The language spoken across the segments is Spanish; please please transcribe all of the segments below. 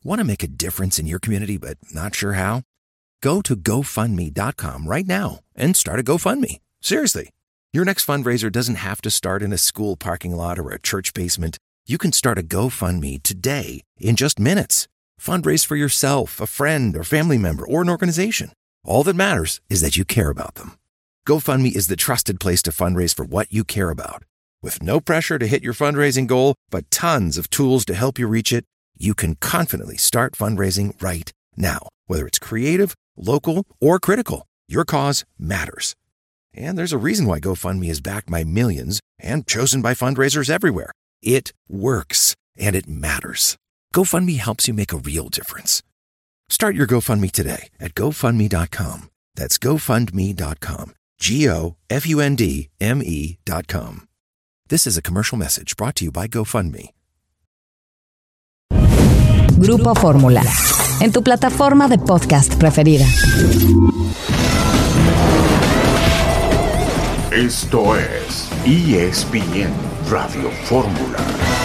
Want to make a difference in your community but not sure how? Go to GoFundMe.com right now and start a GoFundMe. Seriously. Your next fundraiser doesn't have to start in a school parking lot or a church basement. You can start a GoFundMe today in just minutes. Fundraise for yourself, a friend, or family member, or an organization. All that matters is that you care about them. GoFundMe is the trusted place to fundraise for what you care about. With no pressure to hit your fundraising goal, but tons of tools to help you reach it, you can confidently start fundraising right now. Whether it's creative, local, or critical, your cause matters. And there's a reason why GoFundMe is backed by millions and chosen by fundraisers everywhere. It works, and it matters. GoFundMe helps you make a real difference. Start your GoFundMe today at GoFundMe.com. That's GoFundMe.com. GoFundMe.com. This is a commercial message brought to you by GoFundMe. Grupo Fórmula, en tu plataforma de podcast preferida. Esto es ESPN Radio Fórmula.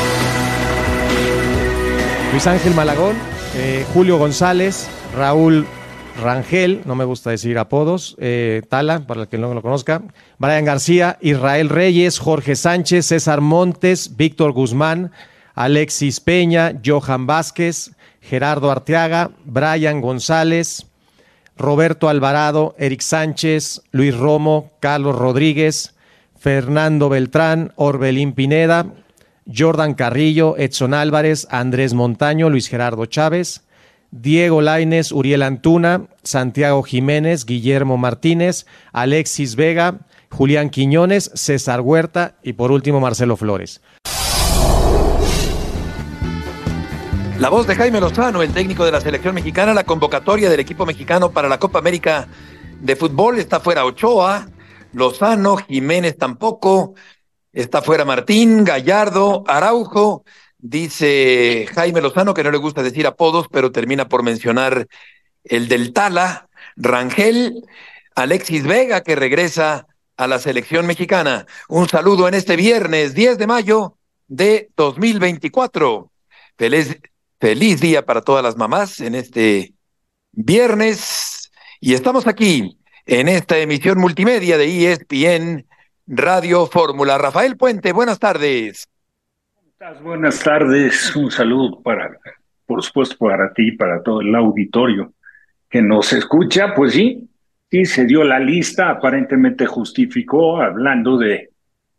Luis Ángel Malagón, Julio González, Raúl Rangel, no me gusta decir apodos, Tala, para el que no lo conozca, Brian García, Israel Reyes, Jorge Sánchez, César Montes, Víctor Guzmán, Alexis Peña, Johan Vázquez, Gerardo Arteaga, Brian González, Roberto Alvarado, Eric Sánchez, Luis Romo, Carlos Rodríguez, Fernando Beltrán, Orbelín Pineda, Jordan Carrillo, Edson Álvarez, Andrés Montaño, Luis Gerardo Chávez, Diego Lainez, Uriel Antuna, Santiago Jiménez, Guillermo Martínez, Alexis Vega, Julián Quiñones, César Huerta y por último Marcelo Flores. La voz de Jaime Lozano, el técnico de la selección mexicana. La convocatoria del equipo mexicano para la Copa América de fútbol: está fuera Ochoa, Lozano, Jiménez tampoco, está fuera Martín, Gallardo, Araujo. Dice Jaime Lozano que no le gusta decir apodos, pero termina por mencionar el del Tala, Rangel, Alexis Vega, que regresa a la selección mexicana. Un saludo en este viernes 10 de mayo de 2024. Feliz día para todas las mamás en este viernes. Y estamos aquí en esta emisión multimedia de ESPN Radio Fórmula. Rafael Puente, buenas tardes. Buenas tardes, un saludo por supuesto, para ti, para todo el auditorio que nos escucha. Pues sí, se dio la lista, aparentemente justificó, hablando de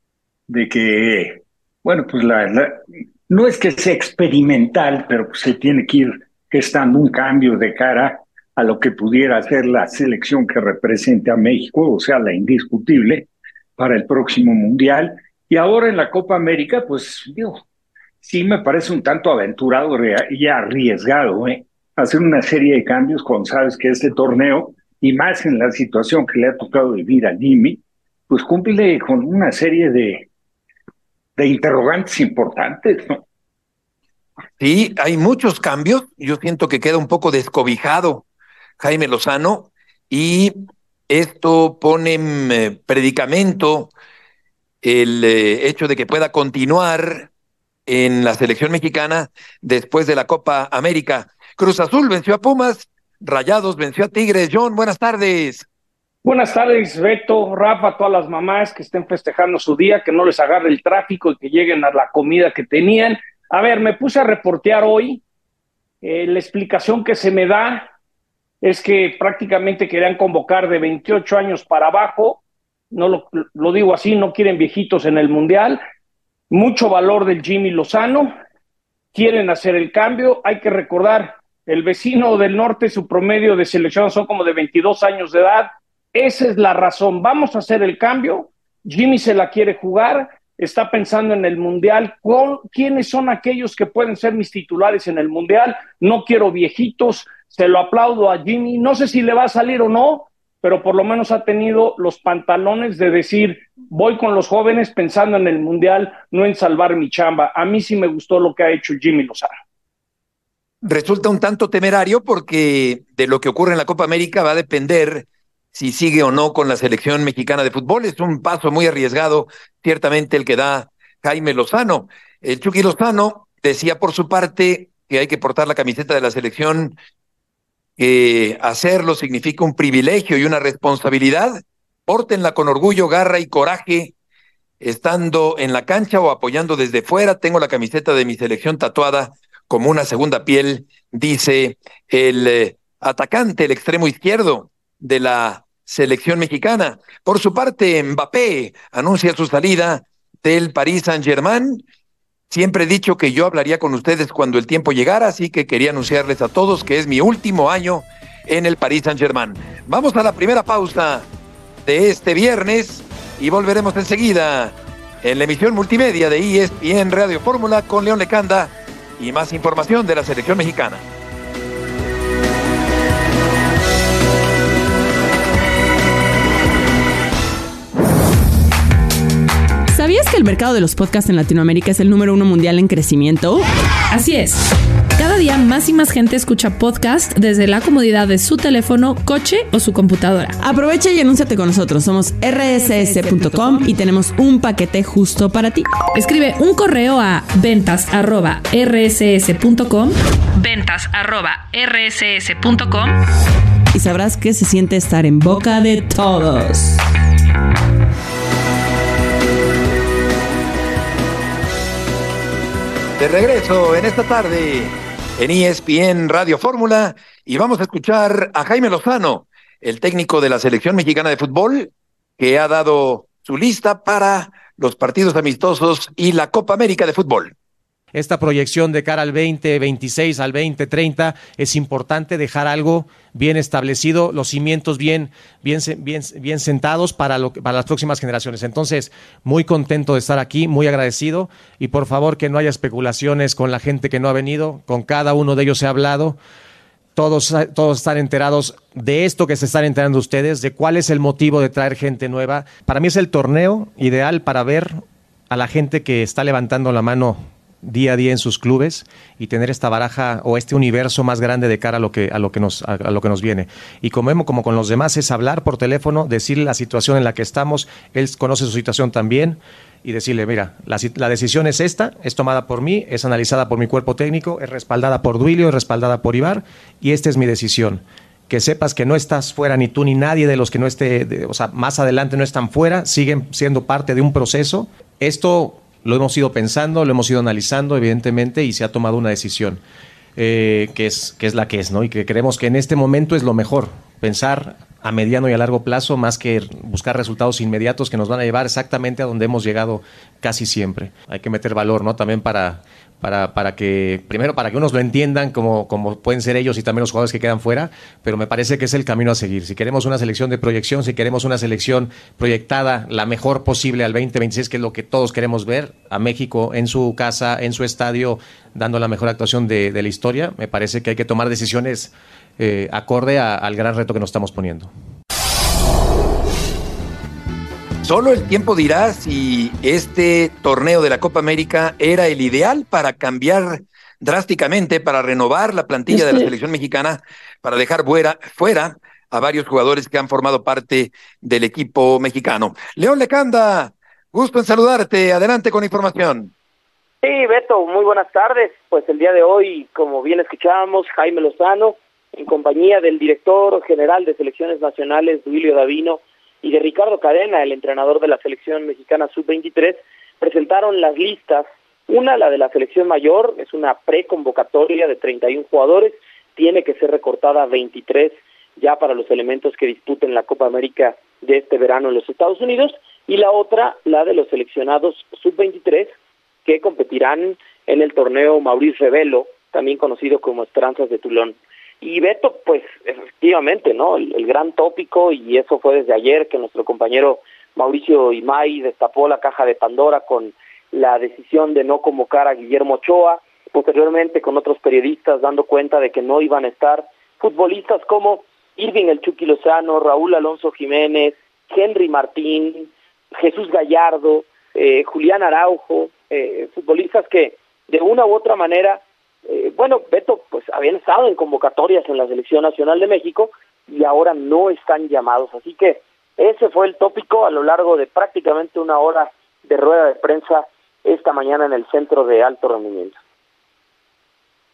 que, bueno, pues no es que sea experimental, pero pues se tiene que ir gestando un cambio de cara a lo que pudiera ser la selección que represente a México, o sea, la indiscutible para el próximo Mundial. Y ahora en la Copa América, pues digo, sí me parece un tanto aventurado y arriesgado, hacer una serie de cambios cuando sabes que este torneo, y más en la situación que le ha tocado vivir a Jimmy, pues cumple con una serie de interrogantes importantes, ¿no? Sí, hay muchos cambios. Yo siento que queda un poco descobijado Jaime Lozano, y esto pone en predicamento el hecho de que pueda continuar en la selección mexicana después de la Copa América. Cruz Azul venció a Pumas, Rayados venció a Tigres. John, buenas tardes. Buenas tardes, Beto, Rafa, todas las mamás que estén festejando su día, que no les agarre el tráfico y que lleguen a la comida que tenían. A ver, me puse a reportear hoy. La explicación que se me da es que prácticamente querían convocar de 28 años para abajo. No lo digo así, no quieren viejitos en el Mundial. Mucho valor del Jimmy Lozano. Quieren hacer el cambio. Hay que recordar, el vecino del norte, su promedio de selección son como de 22 años de edad. Esa es la razón. Vamos a hacer el cambio. Jimmy se la quiere jugar. Está pensando en el Mundial. ¿Quiénes son aquellos que pueden ser mis titulares en el Mundial? No quiero viejitos. Se lo aplaudo a Jimmy. No sé si le va a salir o no, pero por lo menos ha tenido los pantalones de decir, voy con los jóvenes pensando en el Mundial, no en salvar mi chamba. A mí sí me gustó lo que ha hecho Jimmy Lozano. Resulta un tanto temerario porque de lo que ocurre en la Copa América va a depender si sigue o no con la selección mexicana de fútbol. Es un paso muy arriesgado, ciertamente, el que da Jaime Lozano. El Chucky Lozano decía por su parte que hay que portar la camiseta de la selección, que hacerlo significa un privilegio y una responsabilidad. Pórtenla con orgullo, garra y coraje, estando en la cancha o apoyando desde fuera. Tengo la camiseta de mi selección tatuada como una segunda piel, dice el atacante, el extremo izquierdo de la selección mexicana. Por su parte, Mbappé anuncia su salida del Paris Saint-Germain. Siempre he dicho que yo hablaría con ustedes cuando el tiempo llegara, así que quería anunciarles a todos que es mi último año en el Paris Saint-Germain. Vamos a la primera pausa de este viernes y volveremos enseguida en la emisión multimedia de ESPN Radio Fórmula con León Lecanda y más información de la selección mexicana. ¿Sabías que el mercado de los podcasts en Latinoamérica es el número 1 mundial en crecimiento? Así es. Cada día más y más gente escucha podcast desde la comodidad de su teléfono, coche o su computadora. Aprovecha y anúnciate con nosotros. Somos rss.com y tenemos un paquete justo para ti. Escribe un correo a ventas@rss.com y sabrás que se siente estar en boca de todos. De regreso en esta tarde en ESPN Radio Fórmula y vamos a escuchar a Jaime Lozano, el técnico de la selección mexicana de fútbol, que ha dado su lista para los partidos amistosos y la Copa América de fútbol. Esta proyección de cara al 2026, al 2030, es importante dejar algo bien establecido, los cimientos bien sentados para las próximas generaciones. Entonces, muy contento de estar aquí, muy agradecido, y por favor que no haya especulaciones con la gente que no ha venido, con cada uno de ellos he hablado. Todos están enterados de esto que se están enterando ustedes, de cuál es el motivo de traer gente nueva. Para mí es el torneo ideal para ver a la gente que está levantando la mano día a día en sus clubes y tener esta baraja o este universo más grande de cara a lo que nos viene. Y como con los demás es hablar por teléfono, decirle la situación en la que estamos, él conoce su situación también, y decirle, mira, la decisión es esta, es tomada por mí, es analizada por mi cuerpo técnico, es respaldada por Duilio, es respaldada por Ibar, y esta es mi decisión. Que sepas que no estás fuera, ni tú ni nadie de los que no esté, más adelante no están fuera, siguen siendo parte de un proceso. Esto lo hemos ido pensando, lo hemos ido analizando, evidentemente, y se ha tomado una decisión que es la que es, ¿no? Y que creemos que en este momento es lo mejor, pensar a mediano y a largo plazo, más que buscar resultados inmediatos que nos van a llevar exactamente a donde hemos llegado casi siempre. Hay que meter valor, ¿no? También para que, primero, para que unos lo entiendan como pueden ser ellos y también los jugadores que quedan fuera, pero me parece que es el camino a seguir. Si queremos una selección de proyección, si queremos una selección proyectada la mejor posible al 2026, que es lo que todos queremos ver, a México en su casa, en su estadio, dando la mejor actuación de la historia, me parece que hay que tomar decisiones acorde al gran reto que nos estamos poniendo. Solo el tiempo dirá si este torneo de la Copa América era el ideal para cambiar drásticamente, para renovar la plantilla de la selección mexicana, para dejar fuera a varios jugadores que han formado parte del equipo mexicano. León Lecanda, gusto en saludarte. Adelante con información. Sí, Beto, muy buenas tardes. Pues el día de hoy, como bien escuchábamos, Jaime Lozano, en compañía del director general de selecciones nacionales, Duilio Davino, y de Ricardo Cadena, el entrenador de la selección mexicana sub-23, presentaron las listas. Una, la de la selección mayor, es una preconvocatoria de 31 jugadores, tiene que ser recortada a 23 ya para los elementos que disputen la Copa América de este verano en los Estados Unidos, y la otra, la de los seleccionados sub-23, que competirán en el torneo Maurice Revelo, también conocido como Esperanzas de Toulon. Y Beto, pues efectivamente, ¿no? El gran tópico, y eso fue desde ayer que nuestro compañero Mauricio Imay destapó la caja de Pandora con la decisión de no convocar a Guillermo Ochoa, posteriormente con otros periodistas dando cuenta de que no iban a estar futbolistas como Irving El Chucky Lozano, Raúl Alonso Jiménez, Henry Martín, Jesús Gallardo, Julián Araujo, futbolistas que de una u otra manera, Beto, pues habían estado en convocatorias en la Selección Nacional de México y ahora no están llamados. Así que ese fue el tópico a lo largo de prácticamente una hora de rueda de prensa esta mañana en el Centro de Alto Rendimiento.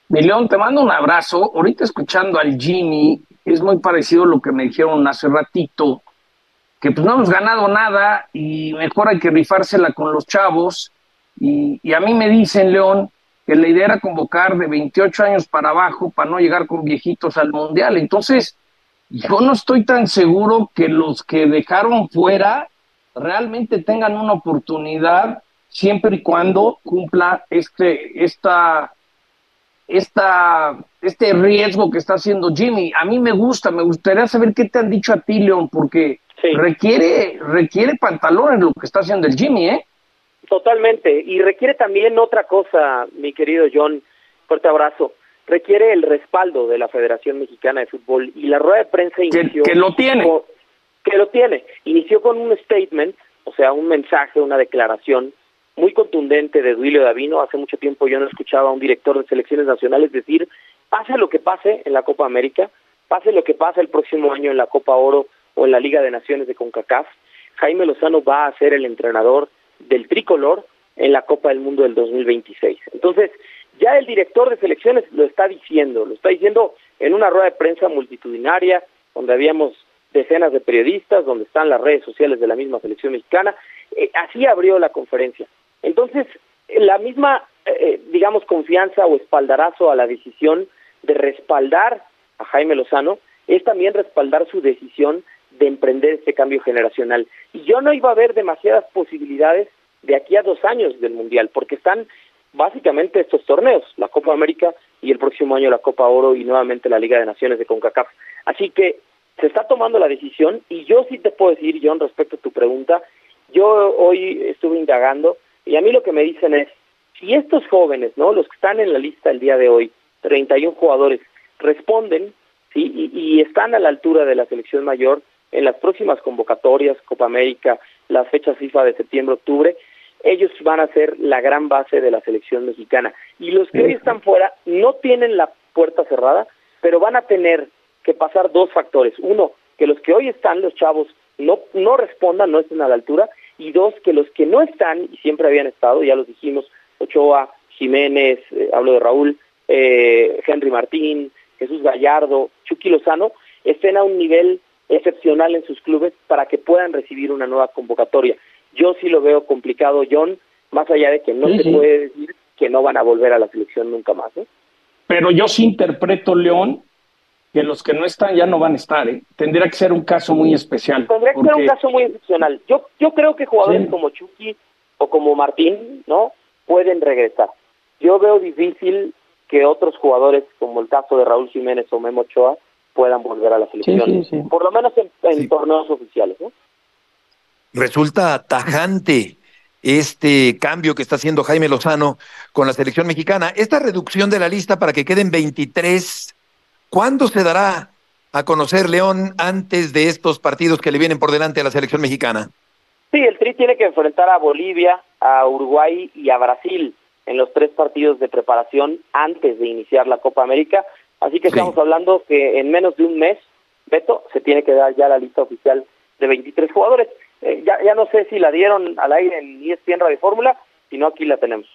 Mi León, te mando un abrazo. Ahorita escuchando al Jimmy, es muy parecido a lo que me dijeron hace ratito, que pues no hemos ganado nada y mejor hay que rifársela con los chavos. Y a mí me dicen, León, que la idea era convocar de 28 años para abajo para no llegar con viejitos al Mundial. Entonces, yo no estoy tan seguro que los que dejaron fuera realmente tengan una oportunidad siempre y cuando cumpla este riesgo que está haciendo Jimmy. A mí me gustaría saber qué te han dicho a ti, León, porque Sí, requiere pantalones lo que está haciendo el Jimmy, ¿eh? totalmente. Y requiere también otra cosa, mi querido John, fuerte abrazo. Requiere el respaldo de la Federación Mexicana de Fútbol y la rueda de prensa inició... Que lo tiene. Que lo tiene. Inició con un statement, o sea, un mensaje, una declaración muy contundente de Duilio Davino. Hace mucho tiempo yo no escuchaba a un director de selecciones nacionales decir, pase lo que pase en la Copa América, pase lo que pase el próximo año en la Copa Oro o en la Liga de Naciones de CONCACAF, Jaime Lozano va a ser el entrenador del tricolor en la Copa del Mundo del 2026. Entonces, ya el director de selecciones lo está diciendo en una rueda de prensa multitudinaria, donde habíamos decenas de periodistas, donde están las redes sociales de la misma selección mexicana. Así abrió la conferencia. Entonces, la misma, digamos, confianza o espaldarazo a la decisión de respaldar a Jaime Lozano es también respaldar su decisión de emprender este cambio generacional. Y yo no iba a ver demasiadas posibilidades de aquí a 2 años del Mundial, porque están básicamente estos torneos, la Copa América y el próximo año la Copa Oro y nuevamente la Liga de Naciones de CONCACAF. Así que se está tomando la decisión y yo sí te puedo decir, John, respecto a tu pregunta, yo hoy estuve indagando y a mí lo que me dicen es, si estos jóvenes, ¿no?, los que están en la lista el día de hoy, 31 jugadores, responden, ¿sí?, y están a la altura de la selección mayor en las próximas convocatorias, Copa América, las fechas FIFA de septiembre, octubre, ellos van a ser la gran base de la selección mexicana. Y los que hoy están fuera no tienen la puerta cerrada, pero van a tener que pasar 2 factores. 1, que los que hoy están, los chavos, no respondan, no estén a la altura, y 2, que los que no están y siempre habían estado, ya los dijimos, Ochoa, Jiménez, hablo de Raúl, Henry Martín, Jesús Gallardo, Chucky Lozano, estén a un nivel excepcional en sus clubes para que puedan recibir una nueva convocatoria. Yo sí lo veo complicado, John, más allá de que no se puede decir que no van a volver a la selección nunca más, ¿eh? Pero yo sí interpreto, León, que los que no están ya no van a estar, ¿eh? Tendría que ser un caso muy especial. Tendría que ser un caso muy excepcional. Yo creo que jugadores como Chucky o como Martín, ¿no?, pueden regresar. Yo veo difícil que otros jugadores, como el caso de Raúl Jiménez o Memo Ochoa, puedan volver a la selección. Sí. Por lo menos en torneos oficiales, ¿no? Resulta tajante este cambio que está haciendo Jaime Lozano con la selección mexicana. Esta reducción de la lista para que queden 23, ¿cuándo se dará a conocer, León, antes de estos partidos que le vienen por delante a la selección mexicana? Sí, el Tri tiene que enfrentar a Bolivia, a Uruguay y a Brasil en los 3 partidos de preparación antes de iniciar la Copa América. Así que estamos hablando que en menos de un mes, Beto, se tiene que dar ya la lista oficial de 23 jugadores. Ya no sé si la dieron al aire en ESPN Radio Fórmula, si no aquí la tenemos.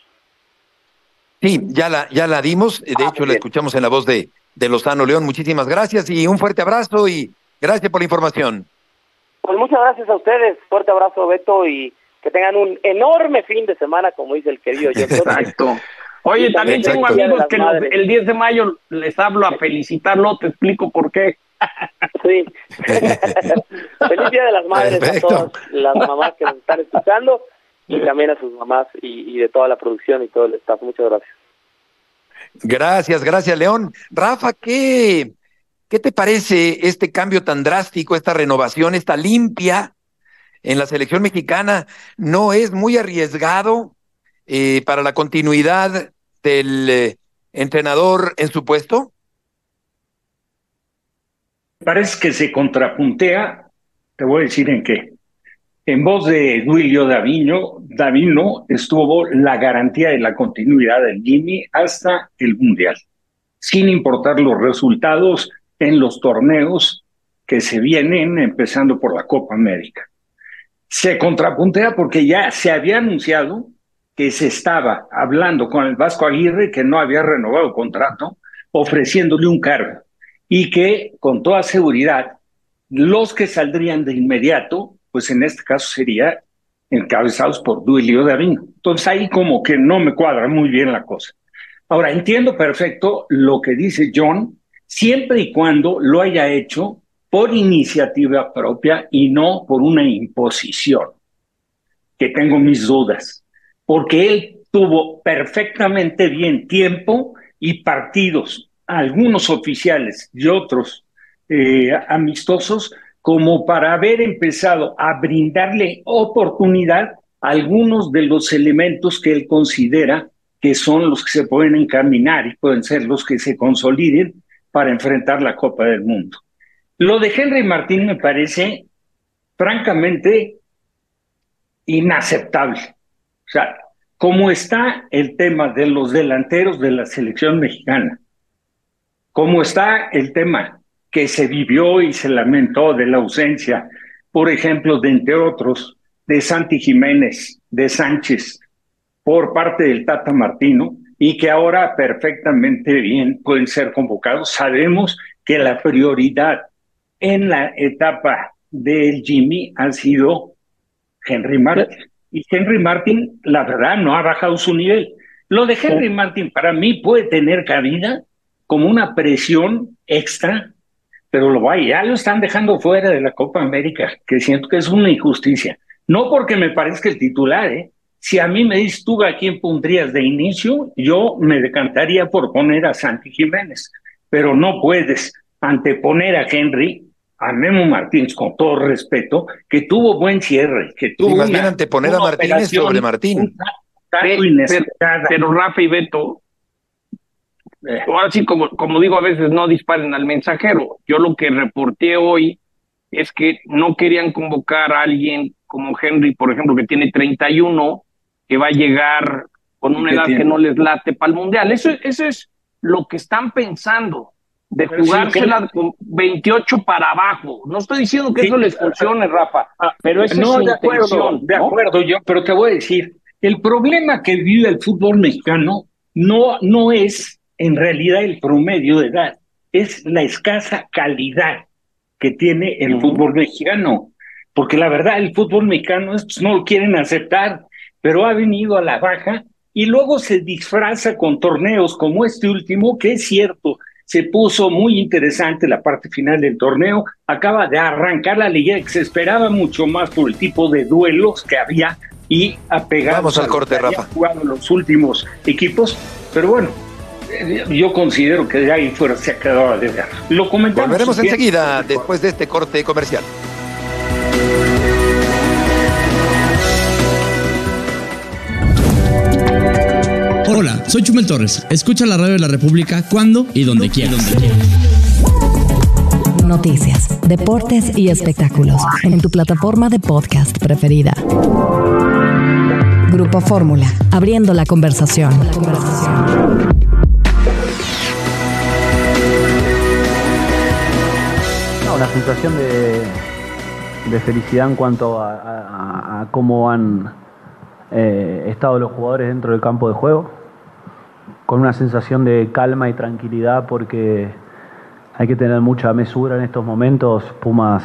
Sí, ya la dimos, de hecho la escuchamos en la voz de Lozano. León, muchísimas gracias y un fuerte abrazo y gracias por la información. Pues muchas gracias a ustedes, fuerte abrazo, Beto, y que tengan un enorme fin de semana, como dice el querido John. Exacto. Oye, también tengo amigos que el 10 de mayo les hablo a felicitarlo, te explico por qué. Sí. Feliz Día de las Madres. Perfecto. A todas las mamás que nos están escuchando y también a sus mamás y de toda la producción y todo el staff. Muchas gracias. Gracias, León. Rafa, ¿qué te parece este cambio tan drástico, esta renovación, esta limpia en la selección mexicana? ¿No es muy arriesgado para la continuidad del entrenador en su puesto? Parece que se contrapuntea, te voy a decir en qué. En voz de Duilio Davino estuvo la garantía de la continuidad del Jimmy hasta el Mundial, sin importar los resultados en los torneos que se vienen, empezando por la Copa América. Se contrapuntea porque ya se había anunciado que se estaba hablando con el Vasco Aguirre, que no había renovado contrato, ofreciéndole un cargo, y que con toda seguridad los que saldrían de inmediato, pues en este caso sería encabezados por Duilio Davino. Entonces ahí como que no me cuadra muy bien la cosa. Ahora, entiendo perfecto lo que dice John, siempre y cuando lo haya hecho por iniciativa propia y no por una imposición, que tengo mis dudas, porque él tuvo perfectamente bien tiempo y partidos, algunos oficiales y otros amistosos, como para haber empezado a brindarle oportunidad a algunos de los elementos que él considera que son los que se pueden encaminar y pueden ser los que se consoliden para enfrentar la Copa del Mundo. Lo de Henry Martín me parece francamente inaceptable. O sea, cómo está el tema de los delanteros de la selección mexicana, cómo está el tema que se vivió y se lamentó de la ausencia, por ejemplo, de entre otros, de Santi Jiménez, de Sánchez, por parte del Tata Martino, y que ahora perfectamente bien pueden ser convocados. Sabemos que la prioridad en la etapa del Jimmy ha sido Henry Martin. Y Henry Martin, la verdad, no ha bajado su nivel. Lo de Henry Martin para mí puede tener cabida como una presión extra, pero ya lo están dejando fuera de la Copa América, que siento que es una injusticia. No porque me parezca el titular, Si a mí me dices tú a quién pondrías de inicio, yo me decantaría por poner a Santi Jiménez, pero no puedes anteponer a Henry, a Memo Martínez, con todo respeto, que tuvo buen cierre, que tuvo más bien anteponer a Martínez sobre Martín. Pero Rafa y Beto, ahora sí, como digo, a veces no disparen al mensajero. Yo lo que reporté hoy es que no querían convocar a alguien como Henry, por ejemplo, que tiene 31, que va a llegar con una edad que no les late para el Mundial. Eso es lo que están pensando, de jugársela con 28 para abajo. No estoy diciendo que eso les funcione, Rafa, pero eso es su intención. De acuerdo, yo, pero te voy a decir, el problema que vive el fútbol mexicano no es en realidad el promedio de edad, es la escasa calidad que tiene el fútbol mexicano, porque la verdad el fútbol mexicano no lo quieren aceptar, pero ha venido a la baja y luego se disfraza con torneos como este último, que es cierto, se puso muy interesante la parte final del torneo, acaba de arrancar la liga, que se esperaba mucho más por el tipo de duelos que había y apegados. Vamos al corte, Rafa. Jugado los últimos equipos, pero bueno, yo considero que de ahí fuera se acababa de ver. Lo comentamos. Volveremos enseguida después de este corte comercial. Hola, soy Chumel Torres. Escucha la radio de la República cuando y donde quieras. Noticias, deportes y espectáculos en tu plataforma de podcast preferida. Grupo Fórmula, abriendo la conversación. Una sensación de felicidad en cuanto a cómo han estado los jugadores dentro del campo de juego, con una sensación de calma y tranquilidad, porque hay que tener mucha mesura en estos momentos. Pumas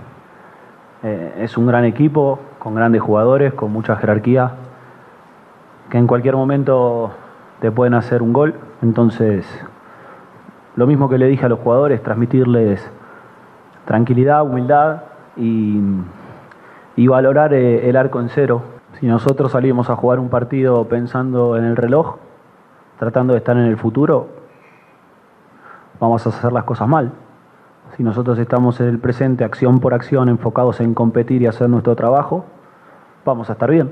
es un gran equipo, con grandes jugadores, con mucha jerarquía, que en cualquier momento te pueden hacer un gol. Entonces, lo mismo que le dije a los jugadores, transmitirles tranquilidad, humildad y valorar el arco en cero. Si nosotros salimos a jugar un partido pensando en el reloj, tratando de estar en el futuro, vamos a hacer las cosas mal. Si nosotros estamos en el presente, acción por acción, enfocados en competir y hacer nuestro trabajo, vamos a estar bien.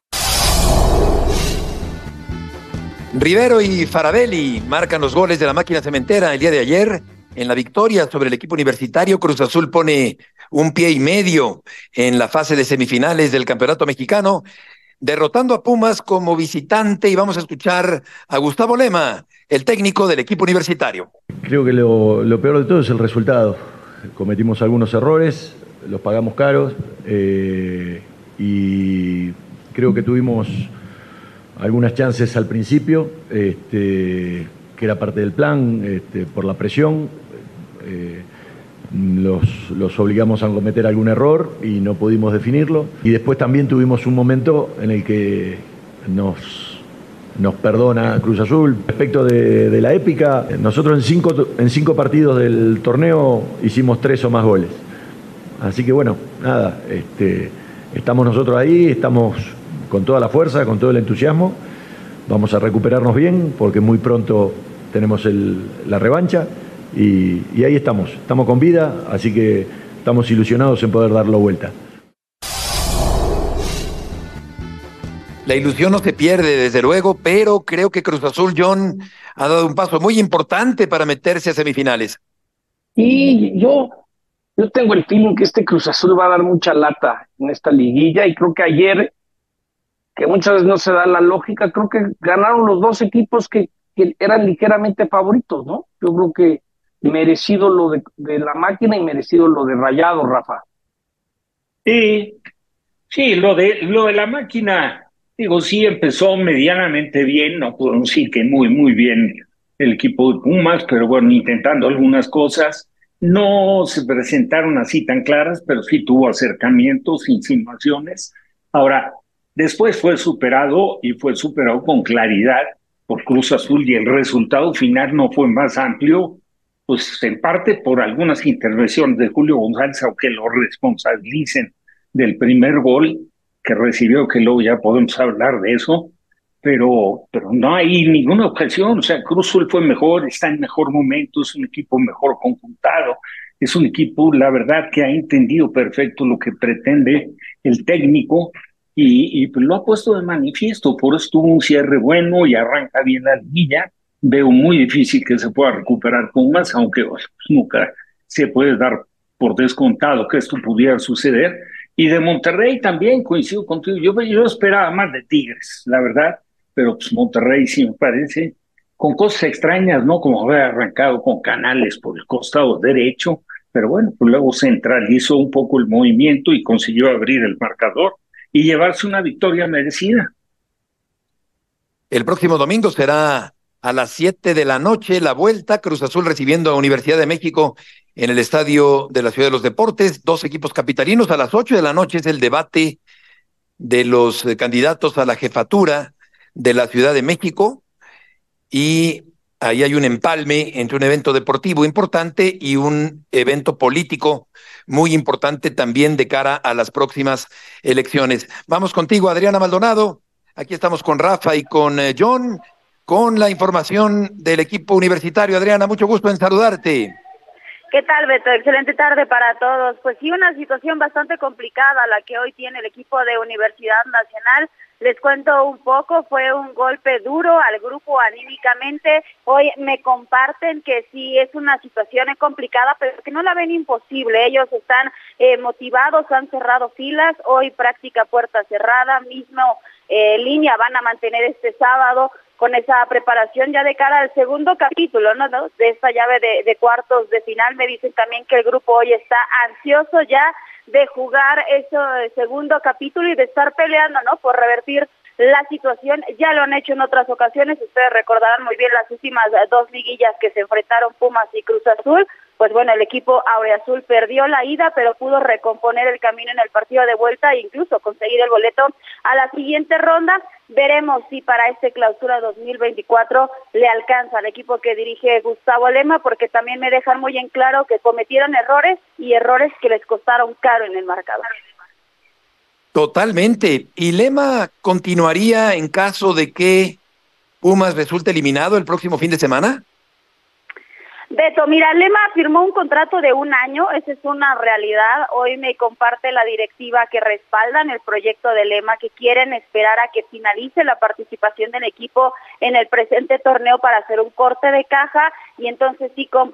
Rivero y Faravelli marcan los goles de la máquina cementera el día de ayer. En la victoria sobre el equipo universitario, Cruz Azul pone 1,5 pies en la fase de semifinales del Campeonato Mexicano, derrotando a Pumas como visitante. Y vamos a escuchar a Gustavo Lema, el técnico del equipo universitario. Creo que lo peor de todo es el resultado. Cometimos algunos errores, los pagamos caros, y creo que tuvimos algunas chances al principio, que era parte del plan, por la presión. Los obligamos a cometer algún error y no pudimos definirlo. Y después también tuvimos un momento en el que nos perdona Cruz Azul. Respecto de la épica, nosotros en cinco partidos del torneo hicimos 3 o más goles. Así que bueno, nada, estamos nosotros ahí, estamos con toda la fuerza, con todo el entusiasmo. Vamos a recuperarnos bien porque muy pronto tenemos la revancha. Y ahí estamos con vida, así que estamos ilusionados en poder darlo vuelta. La ilusión no se pierde, desde luego, pero creo que Cruz Azul, John, ha dado un paso muy importante para meterse a semifinales. Y yo tengo el feeling que este Cruz Azul va a dar mucha lata en esta liguilla, y creo que ayer, que muchas veces no se da la lógica, creo que ganaron los 2 equipos que eran ligeramente favoritos, ¿no? Yo creo que merecido lo de la Máquina y merecido lo de Rayados, Rafa. Sí, lo de la Máquina, digo, sí empezó medianamente bien, no podemos decir que muy bien el equipo de Pumas, pero bueno, intentando algunas cosas. No se presentaron así tan claras, pero sí tuvo acercamientos, insinuaciones. Ahora, después fue superado con claridad por Cruz Azul, y el resultado final no fue más amplio, pues en parte por algunas intervenciones de Julio González, aunque lo responsabilicen del primer gol que recibió, que luego ya podemos hablar de eso, pero no hay ninguna objeción. O sea, Cruz Azul fue mejor, está en mejor momento, es un equipo mejor conjuntado, es un equipo, la verdad, que ha entendido perfecto lo que pretende el técnico, y lo ha puesto de manifiesto. Por eso tuvo un cierre bueno y arranca bien la liguilla. Veo muy difícil que se pueda recuperar Pumas, aunque pues, nunca se puede dar por descontado que esto pudiera suceder. Y de Monterrey también coincido contigo. Yo esperaba más de Tigres, la verdad, pero pues Monterrey sí me parece con cosas extrañas, ¿no? Como haber arrancado con Canales por el costado derecho, pero bueno, pues luego centralizó un poco el movimiento y consiguió abrir el marcador y llevarse una victoria merecida. El próximo domingo será a las 7 de la noche la vuelta, Cruz Azul recibiendo a Universidad de México en el Estadio de la Ciudad de los Deportes, 2 equipos capitalinos. A las 8 de la noche es el debate de los candidatos a la jefatura de la Ciudad de México, y ahí hay un empalme entre un evento deportivo importante y un evento político muy importante también de cara a las próximas elecciones. Vamos contigo, Adriana Maldonado. Aquí estamos con Rafa y con John, con la información del equipo universitario. Adriana, mucho gusto en saludarte. ¿Qué tal, Beto? Excelente tarde para todos. Pues sí, una situación bastante complicada la que hoy tiene el equipo de Universidad Nacional. Les cuento un poco, fue un golpe duro al grupo anímicamente. Hoy me comparten que sí es una situación complicada, pero que no la ven imposible. Ellos están motivados, han cerrado filas, hoy práctica puerta cerrada, mismo línea van a mantener este sábado con esa preparación ya de cara al segundo capítulo, ¿no? De esta llave de cuartos de final. Me dicen también que el grupo hoy está ansioso ya de jugar ese segundo capítulo y de estar peleando, ¿no?, por revertir la situación. Ya lo han hecho en otras ocasiones, ustedes recordarán muy bien las últimas 2 liguillas que se enfrentaron Pumas y Cruz Azul. Pues bueno, el equipo aureazul perdió la ida, pero pudo recomponer el camino en el partido de vuelta e incluso conseguir el boleto a la siguiente ronda. Veremos si para este clausura 2024 le alcanza al equipo que dirige Gustavo Lema, porque también me dejan muy en claro que cometieron errores y errores que les costaron caro en el marcador. Totalmente. ¿Y Lema continuaría en caso de que Pumas resulte eliminado el próximo fin de semana? Beto, mira, Lema firmó un contrato de 1 año, esa es una realidad. Hoy me comparte la directiva que respaldan el proyecto de Lema, que quieren esperar a que finalice la participación del equipo en el presente torneo para hacer un corte de caja y entonces sí con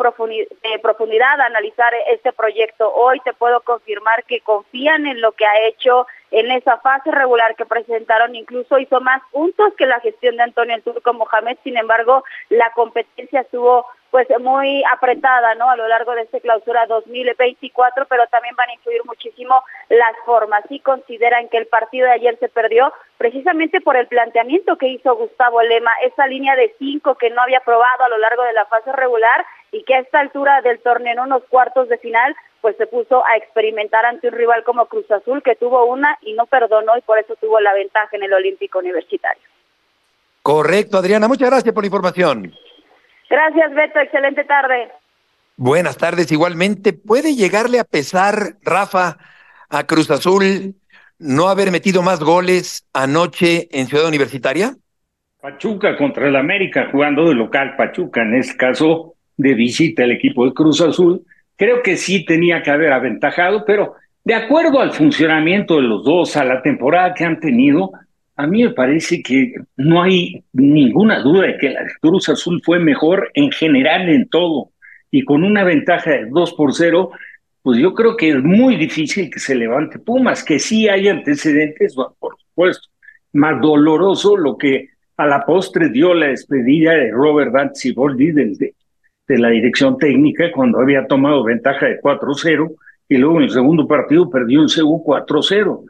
profundidad analizar este proyecto. Hoy te puedo confirmar que confían en lo que ha hecho en esa fase regular que presentaron, incluso hizo más puntos que la gestión de Antonio el Turco Mohamed. Sin embargo, la competencia estuvo pues muy apretada, ¿no?, a lo largo de este clausura 2024, pero también van a influir muchísimo las formas. Sí consideran que el partido de ayer se perdió precisamente por el planteamiento que hizo Gustavo Lema, esa línea de 5 que no había probado a lo largo de la fase regular y que a esta altura del torneo, en unos cuartos de final, pues se puso a experimentar ante un rival como Cruz Azul, que tuvo una y no perdonó, y por eso tuvo la ventaja en el Olímpico Universitario. Correcto, Adriana, muchas gracias por la información. Gracias, Beto, excelente tarde. Buenas tardes, igualmente. ¿Puede llegarle a pesar, Rafa, a Cruz Azul no haber metido más goles anoche en Ciudad Universitaria? Pachuca contra el América, jugando de local Pachuca, en este caso de visita el equipo de Cruz Azul. Creo que sí tenía que haber aventajado, pero de acuerdo al funcionamiento de los dos, a la temporada que han tenido, a mí me parece que no hay ninguna duda de que la Cruz Azul fue mejor en general en todo, y con una ventaja de 2-0, pues yo creo que es muy difícil que se levante Pumas, que sí hay antecedentes, bueno, por supuesto, más doloroso lo que a la postre dio la despedida de Robert Dante Siboldi de la dirección técnica, cuando había tomado ventaja de 4-0, y luego en el segundo partido perdió en Seúl 4-0.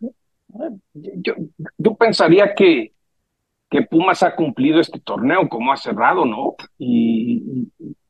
Yo pensaría que Pumas ha cumplido este torneo como ha cerrado, ¿no? Y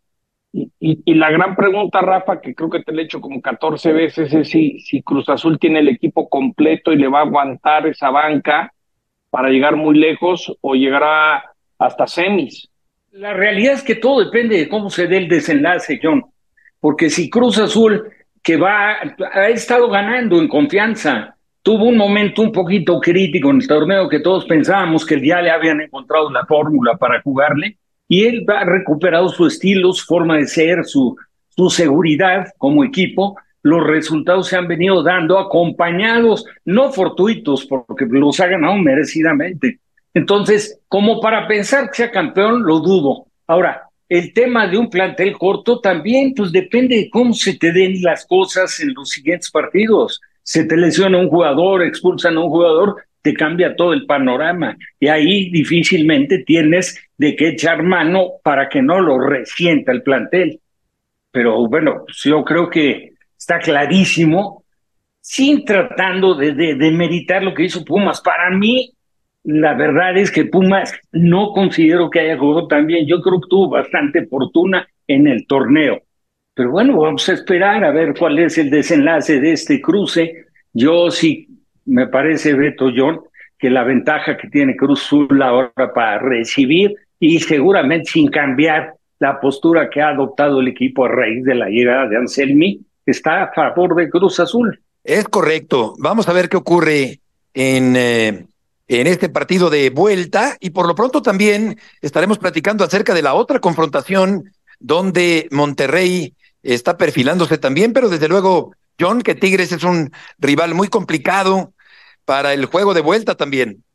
la gran pregunta, Rafa, que creo que te la he hecho como 14 veces, es si Cruz Azul tiene el equipo completo y le va a aguantar esa banca para llegar muy lejos o llegará hasta semis. La realidad es que todo depende de cómo se dé el desenlace, John, porque si Cruz Azul, que ha estado ganando en confianza, tuvo un momento un poquito crítico en el torneo que todos pensábamos que ya le habían encontrado la fórmula para jugarle, y él ha recuperado su estilo, su forma de ser, su seguridad como equipo. Los resultados se han venido dando acompañados, no fortuitos, porque los ha ganado merecidamente. Entonces, como para pensar que sea campeón, lo dudo. Ahora, el tema de un plantel corto también, pues depende de cómo se te den las cosas en los siguientes partidos. Se te lesiona un jugador, expulsan a un jugador, te cambia todo el panorama. Y ahí difícilmente tienes de qué echar mano para que no lo resienta el plantel. Pero bueno, pues yo creo que está clarísimo, sin tratando de demeritar lo que hizo Pumas. Para mí, la verdad es que Pumas no considero que haya jugado tan bien. Yo creo que tuvo bastante fortuna en el torneo. Pero bueno, vamos a esperar a ver cuál es el desenlace de este cruce. Yo sí me parece, Beto, John, que la ventaja que tiene Cruz Azul ahora para recibir, y seguramente sin cambiar la postura que ha adoptado el equipo a raíz de la llegada de Anselmi, está a favor de Cruz Azul. Es correcto. Vamos a ver qué ocurre en este partido de vuelta, y por lo pronto también estaremos platicando acerca de la otra confrontación donde Monterrey está perfilándose también, pero desde luego, John, que Tigres es un rival muy complicado para el juego de vuelta también.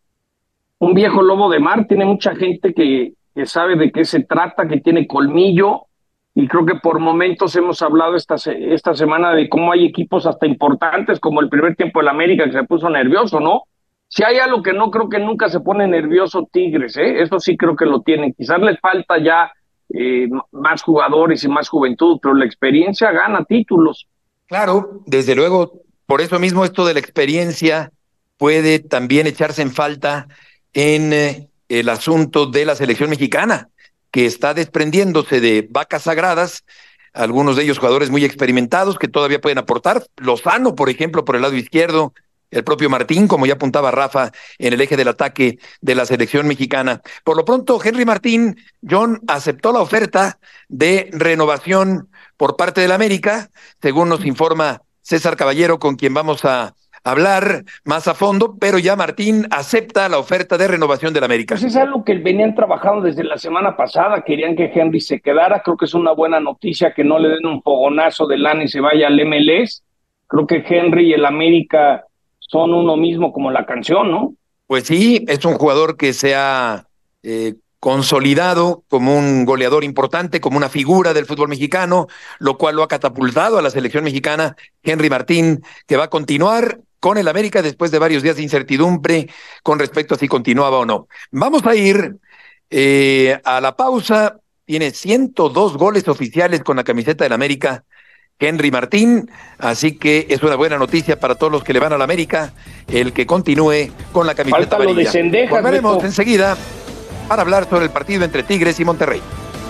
Un viejo lobo de mar, tiene mucha gente que sabe de qué se trata, que tiene colmillo, y creo que por momentos hemos hablado esta semana de cómo hay equipos hasta importantes, como el primer tiempo del América, que se puso nervioso, ¿no? Si hay algo que no creo que nunca se pone nervioso Tigres, eso sí creo que lo tienen. Quizás les falta ya más jugadores y más juventud, pero la experiencia gana títulos. Claro, desde luego, por eso mismo esto de la experiencia puede también echarse en falta en el asunto de la selección mexicana, que está desprendiéndose de vacas sagradas, algunos de ellos jugadores muy experimentados que todavía pueden aportar. Lozano, por ejemplo, por el lado izquierdo, el propio Martín, como ya apuntaba Rafa, en el eje del ataque de la selección mexicana. Por lo pronto, Henry Martín, John, aceptó la oferta de renovación por parte del América, según nos informa César Caballero, con quien vamos a hablar más a fondo, pero ya Martín acepta la oferta de renovación del América. Pues es algo que venían trabajando desde la semana pasada, querían que Henry se quedara. Creo que es una buena noticia que no le den un fogonazo de lana y se vaya al MLS. Creo que Henry y el América son uno mismo, como la canción, ¿no? Pues sí, es un jugador que se ha consolidado como un goleador importante, como una figura del fútbol mexicano, lo cual lo ha catapultado a la selección mexicana. Henry Martín, que va a continuar con el América después de varios días de incertidumbre con respecto a si continuaba o no. Vamos a ir a la pausa. Tiene 102 goles oficiales con la camiseta del América Henry Martín, así que es una buena noticia para todos los que le van al América, el que continúe con la camiseta amarilla. Volveremos enseguida para hablar sobre el partido entre Tigres y Monterrey.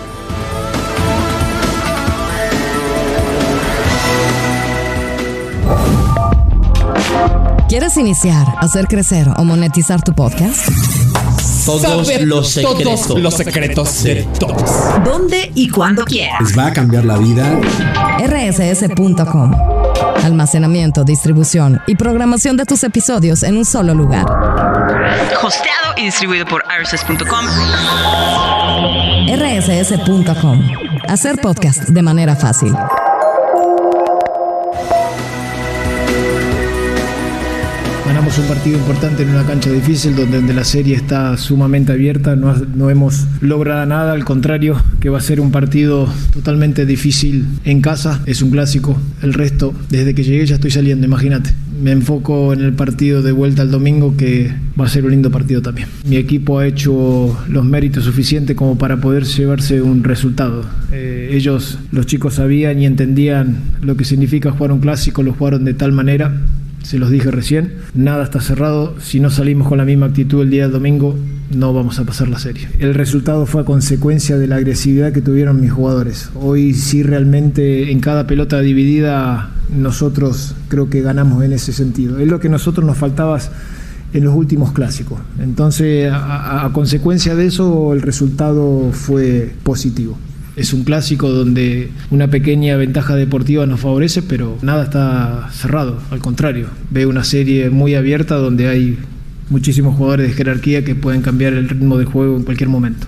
¿Quieres iniciar, hacer crecer o monetizar tu podcast? Todos los secretos de todos. ¿Dónde y cuándo quieras? Les va a cambiar la vida. rss.com. Almacenamiento, distribución y programación de tus episodios en un solo lugar. Hosteado y distribuido por rss.com. rss.com. Hacer podcast de manera fácil. Ganamos un partido importante en una cancha difícil donde la serie está sumamente abierta, no hemos logrado nada, al contrario, que va a ser un partido totalmente difícil en casa, es un clásico, el resto, desde que llegué ya estoy saliendo, imagínate. Me enfoco en el partido de vuelta el domingo, que va a ser un lindo partido también. Mi equipo ha hecho los méritos suficientes como para poder llevarse un resultado. Ellos, los chicos, sabían y entendían lo que significa jugar un clásico, lo jugaron de tal manera. Se los dije recién, nada está cerrado. Si no salimos con la misma actitud el día del domingo, no vamos a pasar la serie. El resultado fue a consecuencia de la agresividad que tuvieron mis jugadores. Hoy sí, realmente en cada pelota dividida nosotros creo que ganamos en ese sentido. Es lo que a nosotros nos faltaba en los últimos clásicos. Entonces, a consecuencia de eso, el resultado fue positivo. Es un clásico donde una pequeña ventaja deportiva nos favorece, pero nada está cerrado, al contrario. Veo una serie muy abierta donde hay muchísimos jugadores de jerarquía que pueden cambiar el ritmo de juego en cualquier momento.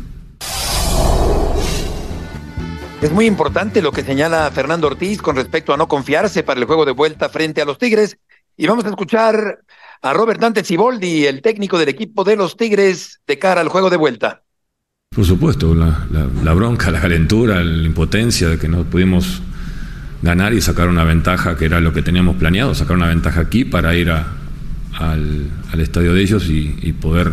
Es muy importante lo que señala Fernando Ortiz con respecto a no confiarse para el juego de vuelta frente a los Tigres. Y vamos a escuchar a Robert Dante Siboldi, el técnico del equipo de los Tigres, de cara al juego de vuelta. Por supuesto, la bronca, la calentura, la impotencia de que no pudimos ganar y sacar una ventaja, que era lo que teníamos planeado, sacar una ventaja aquí para ir al estadio de ellos y poder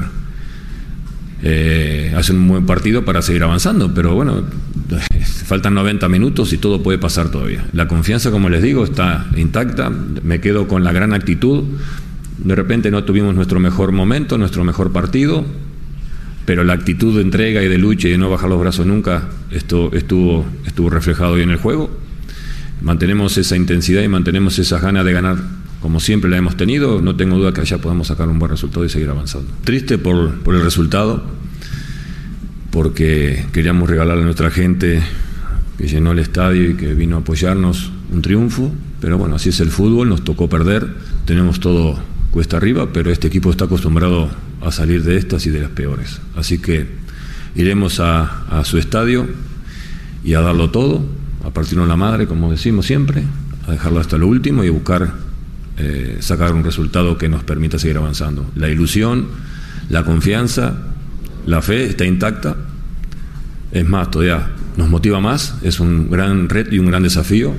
hacer un buen partido para seguir avanzando. Pero bueno, faltan 90 minutos y todo puede pasar todavía. La confianza, como les digo, está intacta. Me quedo con la gran actitud. De repente no tuvimos nuestro mejor momento, nuestro mejor partido, pero la actitud de entrega y de lucha y de no bajar los brazos nunca estuvo reflejado hoy en el juego. Mantenemos esa intensidad y mantenemos esas ganas de ganar como siempre la hemos tenido. No tengo duda que allá podamos sacar un buen resultado y seguir avanzando. Triste por el resultado, porque queríamos regalarle a nuestra gente que llenó el estadio y que vino a apoyarnos un triunfo, pero bueno, así es el fútbol, nos tocó perder, tenemos todo cuesta arriba, pero este equipo está acostumbrado a salir de estas y de las peores. Así que iremos a su estadio y a darlo todo, a partirnos la madre, como decimos siempre, a dejarlo hasta lo último y buscar sacar un resultado que nos permita seguir avanzando. La ilusión, la confianza, la fe está intacta. Es más, todavía nos motiva más, es un gran reto y un gran desafío.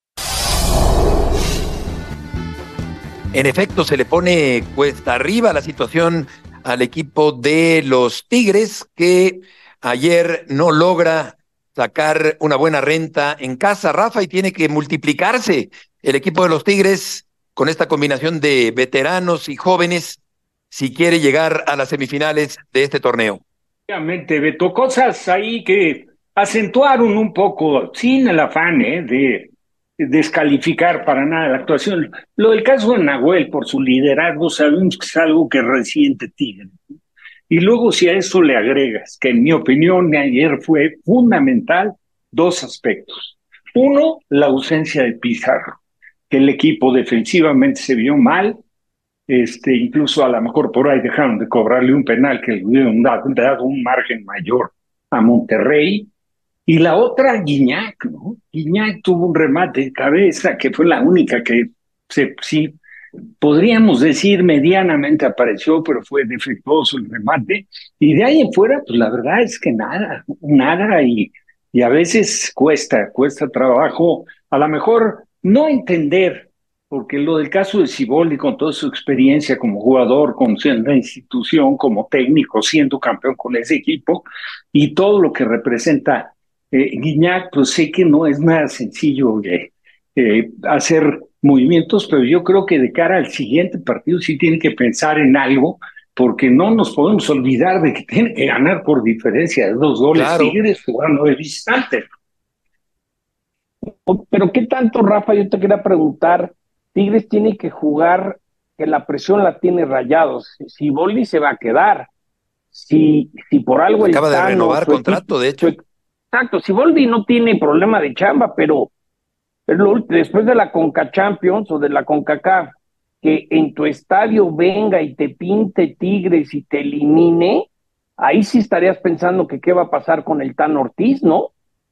En efecto, se le pone cuesta arriba la situación al equipo de los Tigres, que ayer no logra sacar una buena renta en casa, Rafa, y tiene que multiplicarse el equipo de los Tigres con esta combinación de veteranos y jóvenes si quiere llegar a las semifinales de este torneo. Obviamente, Beto, cosas ahí que acentuaron un poco, sin el afán de descalificar para nada la actuación. Lo del caso de Nahuel, por su liderazgo, sabemos que es algo que resiente Tigre. Y luego, si a eso le agregas, que en mi opinión ayer fue fundamental, dos aspectos. Uno, la ausencia de Pizarro, que el equipo defensivamente se vio mal, incluso a lo mejor por ahí dejaron de cobrarle un penal que le hubieran dado un margen mayor a Monterrey. Y la otra, Guiñac, ¿no? Guiñac tuvo un remate de cabeza que fue la única que sí, podríamos decir medianamente apareció, pero fue defectuoso el remate. Y de ahí en fuera, pues la verdad es que nada, y a veces cuesta trabajo, a lo mejor no entender porque lo del caso de Siboldi, con toda su experiencia como jugador, con la institución, como técnico, siendo campeón con ese equipo, y todo lo que representa Guiñac, pues sé que no es nada sencillo hacer movimientos, pero yo creo que de cara al siguiente partido sí tiene que pensar en algo, porque no nos podemos olvidar de que tiene que ganar por diferencia de 2 goles. Claro. Tigres jugando de visitante. Pero ¿qué tanto, Rafa? Yo te quería preguntar, Tigres tiene que jugar, que la presión la tiene Rayados. Si Boldi se va a quedar, si por algo Acaba el de Tano, renovar su contrato, de hecho. Exacto, si Boldi no tiene problema de chamba, pero después de la Conca Champions o de la CONCACAF, que en tu estadio venga y te pinte Tigres y te elimine, ahí sí estarías pensando que qué va a pasar con el Tano Ortiz, ¿no?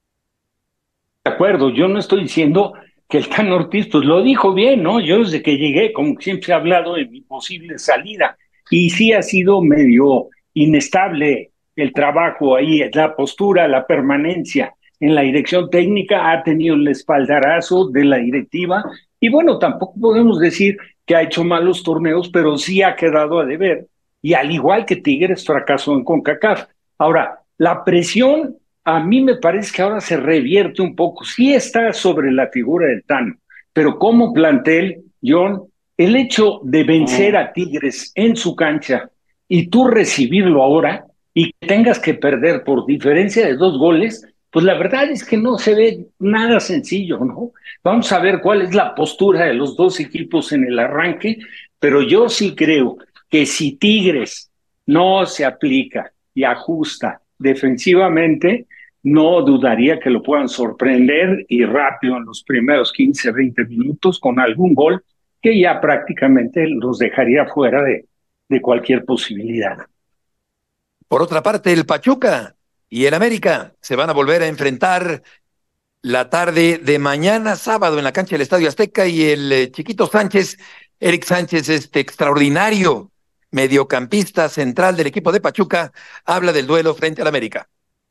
De acuerdo, yo no estoy diciendo que el Tano Ortiz, pues lo dijo bien, ¿no? Yo desde que llegué, como siempre he hablado de mi posible salida, y sí ha sido medio inestable el trabajo ahí, la postura, la permanencia en la dirección técnica, ha tenido el espaldarazo de la directiva, y bueno, tampoco podemos decir que ha hecho malos torneos, pero sí ha quedado a deber, y al igual que Tigres fracasó en CONCACAF. Ahora, la presión a mí me parece que ahora se revierte un poco. Sí está sobre la figura del Tano, pero como plantel, John, el hecho de vencer a Tigres en su cancha y tú recibirlo ahora y que tengas que perder por diferencia de 2 goles, pues la verdad es que no se ve nada sencillo, ¿no? Vamos a ver cuál es la postura de los 2 equipos en el arranque, pero yo sí creo que si Tigres no se aplica y ajusta defensivamente, no dudaría que lo puedan sorprender y rápido en los primeros 15, 20 minutos con algún gol que ya prácticamente los dejaría fuera de cualquier posibilidad. Por otra parte, el Pachuca y el América se van a volver a enfrentar la tarde de mañana, sábado, en la cancha del Estadio Azteca, y el chiquito Sánchez, Eric Sánchez, este extraordinario mediocampista central del equipo de Pachuca, habla del duelo frente al América.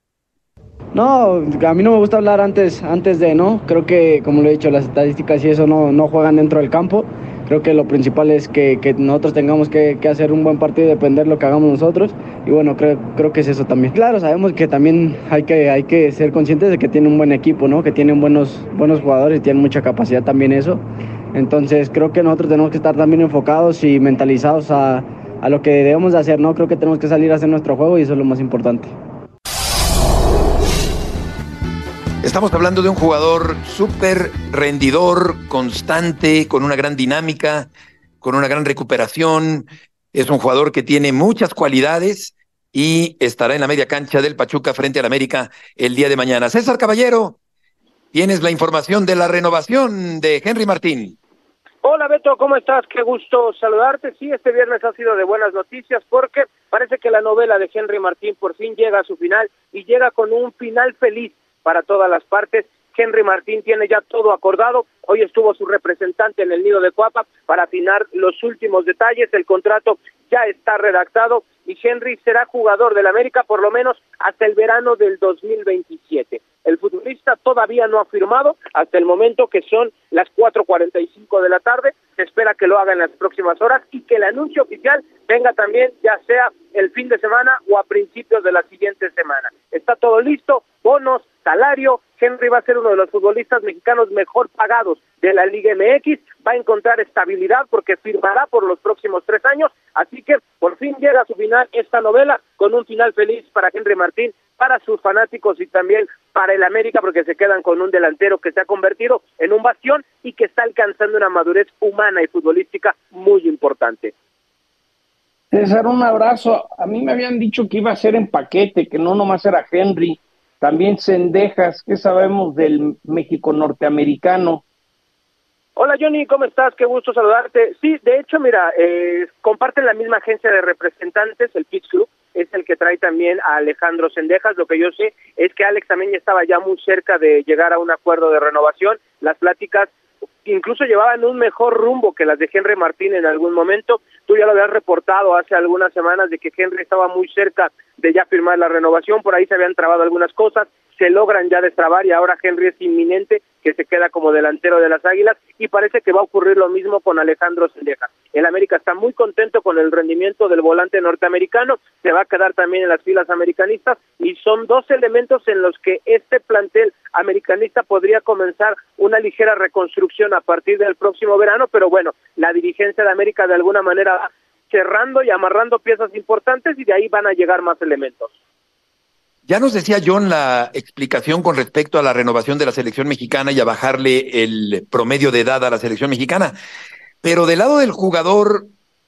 No, a mí no me gusta hablar antes de, ¿no? Creo que, como lo he dicho, las estadísticas y eso no juegan dentro del campo. Creo que lo principal es que nosotros tengamos que hacer un buen partido y depender de lo que hagamos nosotros. Y bueno, creo que es eso también. Claro, sabemos que también hay que ser conscientes de que tiene un buen equipo, ¿no? Que tienen buenos jugadores y tienen mucha capacidad también eso. Entonces creo que nosotros tenemos que estar también enfocados y mentalizados a lo que debemos de hacer, ¿no? Creo que tenemos que salir a hacer nuestro juego y eso es lo más importante. Estamos hablando de un jugador súper rendidor, constante, con una gran dinámica, con una gran recuperación. Es un jugador que tiene muchas cualidades y estará en la media cancha del Pachuca frente al América el día de mañana. César Caballero, tienes la información de la renovación de Henry Martín. Hola Beto, ¿cómo estás? Qué gusto saludarte. Sí, este viernes ha sido de buenas noticias porque parece que la novela de Henry Martín por fin llega a su final y llega con un final feliz para todas las partes. Henry Martín tiene ya todo acordado. Hoy estuvo su representante en el Nido de Cuapa para afinar los últimos detalles. El contrato ya está redactado y Henry será jugador del América por lo menos hasta el verano del 2027. El futbolista todavía no ha firmado hasta el momento, que son las 4:45 de la tarde. Se espera que lo haga en las próximas horas y que el anuncio oficial venga también, ya sea el fin de semana o a principios de la siguiente semana. Está todo listo, bonos, salario. Henry va a ser uno de los futbolistas mexicanos mejor pagados de la Liga MX, va a encontrar estabilidad porque firmará por los próximos 3 años, así que por fin llega a su final esta novela, con un final feliz para Henry Martín, para sus fanáticos y también para el América, porque se quedan con un delantero que se ha convertido en un bastión y que está alcanzando una madurez humana y futbolística muy importante. César, un abrazo. A mí me habían dicho que iba a ser en paquete, que no nomás era Henry, también Cendejas. ¿Qué sabemos del México norteamericano? Hola Johnny, ¿cómo estás? Qué gusto saludarte. Sí, de hecho, mira, comparten la misma agencia de representantes, el Pitts Club, es el que trae también a Alejandro Cendejas. Lo que yo sé es que Alex también estaba ya muy cerca de llegar a un acuerdo de renovación. Las pláticas incluso llevaban un mejor rumbo que las de Henry Martín en algún momento. Tú ya lo habías reportado hace algunas semanas de que Henry estaba muy cerca de ya firmar la renovación, por ahí se habían trabado algunas cosas, se logran ya destrabar y ahora Henry es inminente que se queda como delantero de las Águilas y parece que va a ocurrir lo mismo con Alejandro Sendejas. El América está muy contento con el rendimiento del volante norteamericano, se va a quedar también en las filas americanistas y son dos elementos en los que este plantel americanista podría comenzar una ligera reconstrucción a partir del próximo verano, pero bueno, la dirigencia de América de alguna manera va cerrando y amarrando piezas importantes y de ahí van a llegar más elementos. Ya nos decía John la explicación con respecto a la renovación de la selección mexicana y a bajarle el promedio de edad a la selección mexicana, pero del lado del jugador,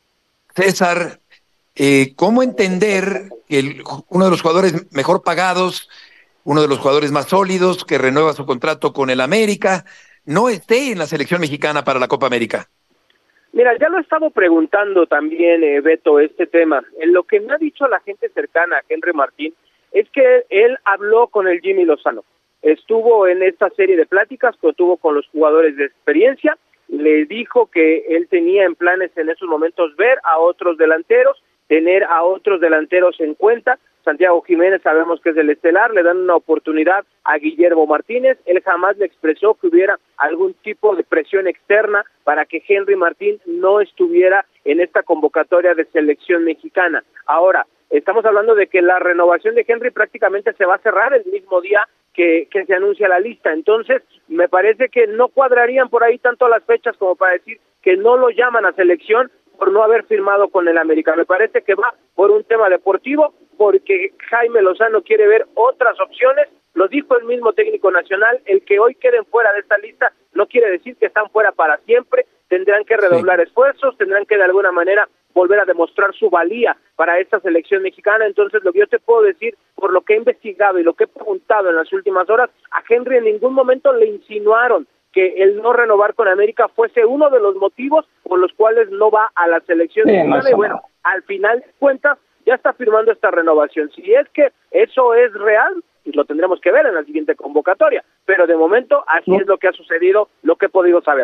César, ¿cómo entender que uno de los jugadores mejor pagados, uno de los jugadores más sólidos, que renueva su contrato con el América, no esté en la selección mexicana para la Copa América? Mira, ya lo he estado preguntando también, Beto, este tema. En lo que me ha dicho la gente cercana a Henry Martín es que él habló con el Jimmy Lozano. Estuvo en esta serie de pláticas que tuvo con los jugadores de experiencia, le dijo que él tenía en planes en esos momentos ver a otros delanteros, tener a otros delanteros en cuenta. Santiago Jiménez sabemos que es el estelar, le dan una oportunidad a Guillermo Martínez, él jamás le expresó que hubiera algún tipo de presión externa para que Henry Martín no estuviera en esta convocatoria de selección mexicana. Ahora, estamos hablando de que la renovación de Henry prácticamente se va a cerrar el mismo día que se anuncia la lista, entonces me parece que no cuadrarían por ahí tanto las fechas como para decir que no lo llaman a selección por no haber firmado con el América. Me parece que va por un tema deportivo, porque Jaime Lozano quiere ver otras opciones, lo dijo el mismo técnico nacional, el que hoy queden fuera de esta lista no quiere decir que están fuera para siempre, tendrán que redoblar esfuerzos, tendrán que de alguna manera volver a demostrar su valía para esta selección mexicana. Entonces lo que yo te puedo decir, por lo que he investigado y lo que he preguntado en las últimas horas, a Henry en ningún momento le insinuaron que el no renovar con América fuese uno de los motivos por los cuales no va a la selección mexicana. Y bueno, al final de cuentas ya está firmando esta renovación. Si es que eso es real, pues lo tendremos que ver en la siguiente convocatoria, pero de momento así es lo que ha sucedido, lo que he podido saber.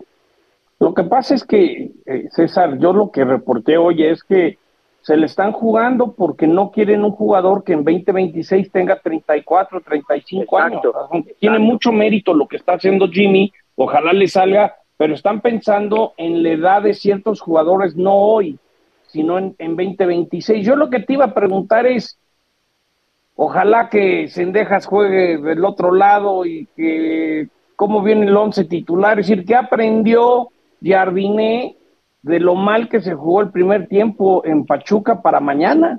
Lo que pasa es que, César, yo lo que reporté hoy es que se le están jugando porque no quieren un jugador que en 2026 tenga 34, 35 años. Tiene mucho mérito lo que está haciendo Jimmy, ojalá le salga, pero están pensando en la edad de ciertos jugadores, no hoy, sino en 2026. Yo lo que te iba a preguntar es, ojalá que Sendejas juegue del otro lado y que cómo viene el 11 titular, es decir, ¿qué aprendió Jardiné de lo mal que se jugó el primer tiempo en Pachuca para mañana?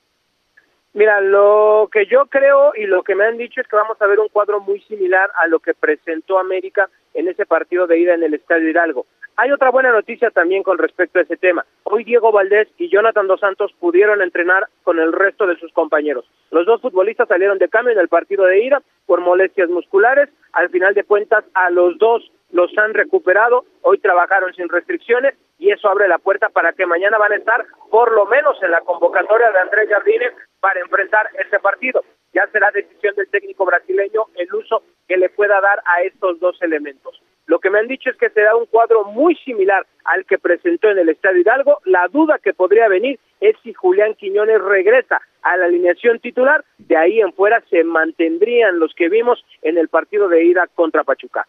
Mira, lo que yo creo y lo que me han dicho es que vamos a ver un cuadro muy similar a lo que presentó América en ese partido de ida en el Estadio Hidalgo. Hay otra buena noticia también con respecto a ese tema. Hoy Diego Valdés y Jonathan Dos Santos pudieron entrenar con el resto de sus compañeros. Los dos futbolistas salieron de cambio en el partido de ida por molestias musculares. Al final de cuentas, a los dos los han recuperado. Hoy trabajaron sin restricciones y eso abre la puerta para que mañana van a estar por lo menos en la convocatoria de Andrés Jardine para enfrentar ese partido. Ya será decisión del técnico brasileño el uso que le pueda dar a estos dos elementos. Lo que me han dicho es que será un cuadro muy similar al que presentó en el Estadio Hidalgo. La duda que podría venir es si Julián Quiñones regresa a la alineación titular. De ahí en fuera se mantendrían los que vimos en el partido de ida contra Pachuca.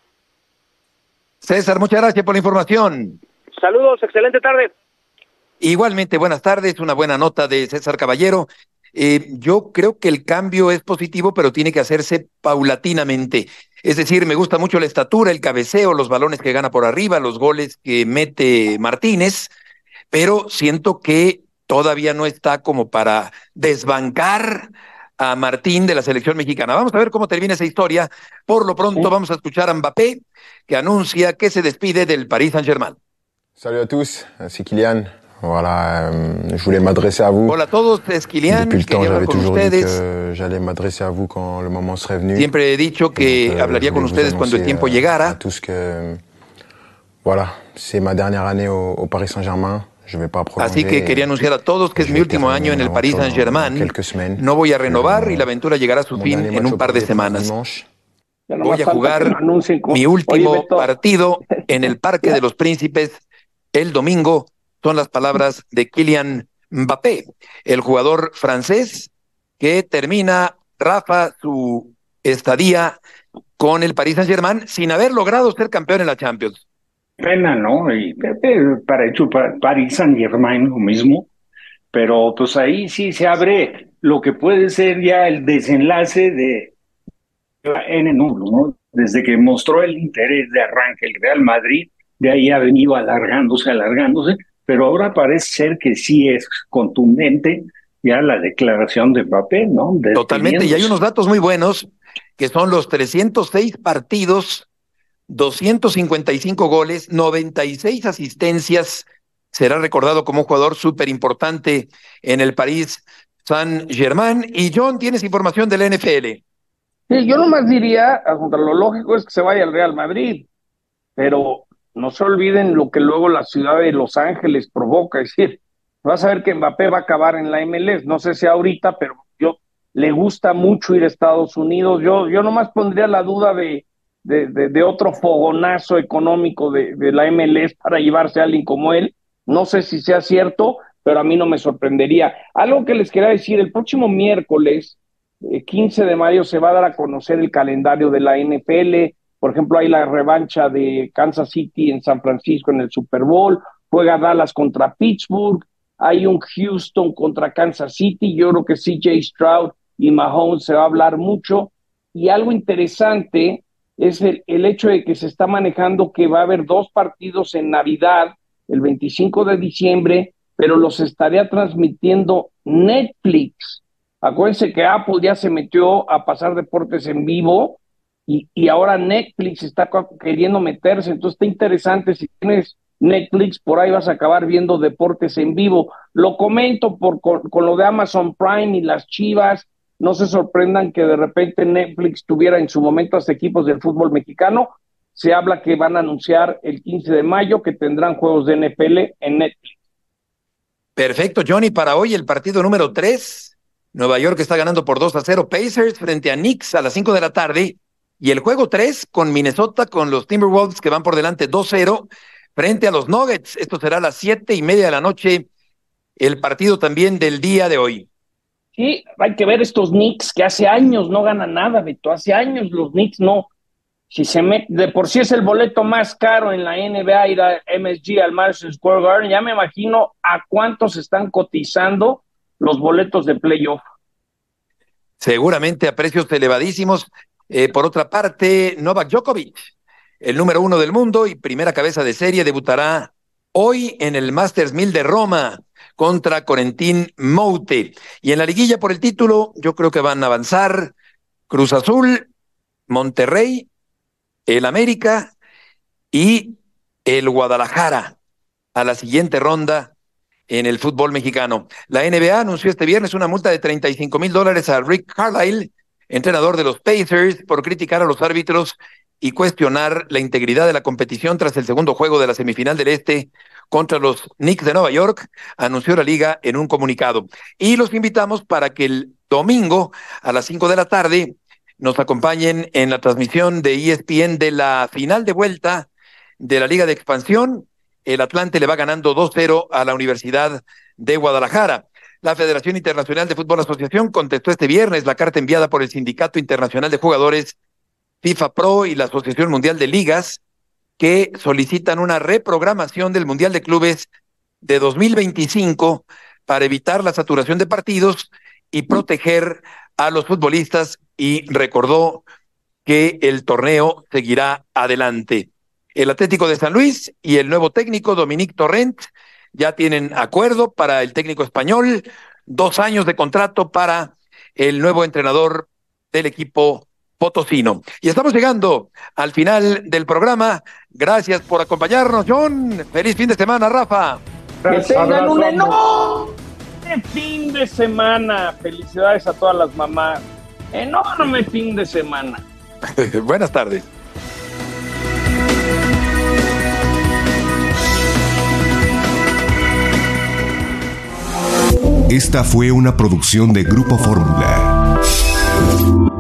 César, muchas gracias por la información. Saludos, excelente tarde. Igualmente, buenas tardes, una buena nota de César Caballero. Yo creo que el cambio es positivo, pero tiene que hacerse paulatinamente. Es decir, me gusta mucho la estatura, el cabeceo, los balones que gana por arriba, los goles que mete Martínez, pero siento que todavía no está como para desbancar a Martín de la selección mexicana. Vamos a ver cómo termina esa historia. Por lo pronto vamos a escuchar a Mbappé, que anuncia que se despide del Paris Saint-Germain. Salut à tous, c'est Kylian. Voilà, je voulais m'adresser à vous. Hola a todos, es Kylian. Depuis le temps, j'avais toujours dit que j'allais m'adresser à vous quand le moment serait venu. Siempre he dicho que hablaría con ustedes cuando el tiempo llegara. A tous que, voilà, c'est ma dernière année au Paris Saint-Germain. Je vais pas prolonger. Así que quería anunciar a todos que es mi último año en el Paris Saint-Germain. No voy a renovar y la aventura llegará a su fin en un par de semanas. Voy a jugar mi último partido en el Parque de los Príncipes el domingo. Son las palabras de Kylian Mbappé, el jugador francés que termina, Rafa, su estadía con el Paris Saint-Germain sin haber logrado ser campeón en la Champions. Pena, ¿no? Y para Paris Saint-Germain lo mismo, pero pues ahí sí se abre lo que puede ser ya el desenlace de N1, ¿no? Desde que mostró el interés de arranque el Real Madrid, de ahí ha venido alargándose, pero ahora parece ser que sí es contundente ya la declaración de Mbappé, ¿no? Totalmente, y hay unos datos muy buenos, que son los 306 partidos, 255 goles, 96 asistencias. Será recordado como un jugador súper importante en el Paris Saint-Germain. Y John, ¿tienes información del NFL? Sí, yo nomás diría, lo lógico es que se vaya al Real Madrid, pero no se olviden lo que luego la ciudad de Los Ángeles provoca, es decir, vas a ver que Mbappé va a acabar en la MLS, no sé si ahorita, pero le gusta mucho ir a Estados Unidos. Yo nomás pondría la duda de otro fogonazo económico de la MLS para llevarse a alguien como él. No sé si sea cierto, pero a mí no me sorprendería. Algo que les quería decir, el próximo miércoles 15 de mayo se va a dar a conocer el calendario de la NFL. Por ejemplo, hay la revancha de Kansas City en San Francisco en el Super Bowl, juega Dallas contra Pittsburgh, hay un Houston contra Kansas City. Yo creo que CJ Stroud y Mahomes se va a hablar mucho, y algo interesante es el hecho de que se está manejando que va a haber 2 partidos en Navidad, el 25 de diciembre, pero los estaría transmitiendo Netflix. Acuérdense que Apple ya se metió a pasar deportes en vivo y ahora Netflix está queriendo meterse, entonces está interesante. Si tienes Netflix, por ahí vas a acabar viendo deportes en vivo. Lo comento con lo de Amazon Prime y las Chivas. No se sorprendan que de repente Netflix tuviera en su momento hasta equipos del fútbol mexicano. Se habla que van a anunciar el 15 de mayo que tendrán juegos de NFL en Netflix. Perfecto, Johnny. Para hoy el partido número 3, Nueva York está ganando por 2-0 Pacers frente a Knicks a las 5 de la tarde. Y el juego 3 con Minnesota, con los Timberwolves que van por delante 2-0 frente a los Nuggets. Esto será a las 7:30 de la noche, el partido también del día de hoy. Sí, hay que ver estos Knicks que hace años no ganan nada, Beto. Hace años los Knicks no. Si de por sí es el boleto más caro en la NBA ir a MSG, al Madison Square Garden, ya me imagino a cuántos están cotizando los boletos de playoff. Seguramente a precios elevadísimos. Por otra parte, Novak Djokovic, el número 1 del mundo y primera cabeza de serie, debutará hoy en el Masters 1000 de Roma contra Corentin Moute. Y en la liguilla por el título, yo creo que van a avanzar Cruz Azul, Monterrey, el América y el Guadalajara a la siguiente ronda en el fútbol mexicano. La NBA anunció este viernes una multa de $35,000 a Rick Carlisle, entrenador de los Pacers, por criticar a los árbitros y cuestionar la integridad de la competición tras el segundo juego de la semifinal del Este contra los Knicks de Nueva York, anunció la liga en un comunicado. Y los invitamos para que el domingo a las 5 de la tarde nos acompañen en la transmisión de ESPN de la final de vuelta de la Liga de Expansión. El Atlante le va ganando 2-0 a la Universidad de Guadalajara. La Federación Internacional de Fútbol Asociación contestó este viernes la carta enviada por el Sindicato Internacional de Jugadores, FIFA Pro y la Asociación Mundial de Ligas, que solicitan una reprogramación del Mundial de Clubes de 2025 para evitar la saturación de partidos y proteger a los futbolistas, y recordó que el torneo seguirá adelante. El Atlético de San Luis y el nuevo técnico Dominique Torrent ya tienen acuerdo para el técnico español, 2 años de contrato para el nuevo entrenador del equipo potosino. Y estamos llegando al final del programa. Gracias por acompañarnos, John. Feliz fin de semana, Rafa. Que tengan un enorme fin de semana. Felicidades a todas las mamás. Enorme fin de semana. Buenas tardes. Esta fue una producción de Grupo Fórmula.